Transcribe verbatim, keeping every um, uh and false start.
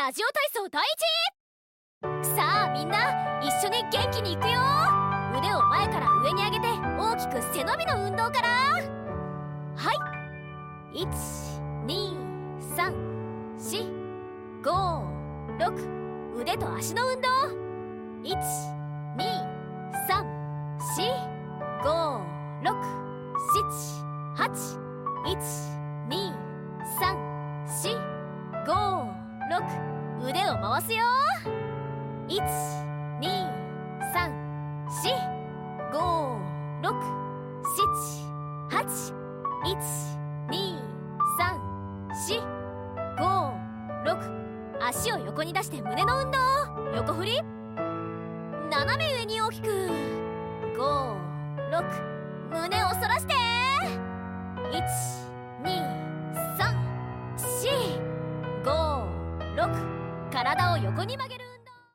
ラジオ体操第一。さあみんな一緒に元気にいくよ。腕を前から上に上げて大きく背伸びの運動から。はい、いち、に、さん、し、ご、ろく。腕と足の運動。いち、に、さん、し、ご、ろく、しち、はち。いち、に、さん、し、ご、ろく。腕を回すよ。いち、に、さん、し、ご、ろく、しち、はち。いち、に、さん、し、ご、ろく。足を横に出して胸の運動。横振り。斜め上に大きく。ご、ろく。胸を反らして。いち、に、さん、し、ご、ろく。体を横に曲げる。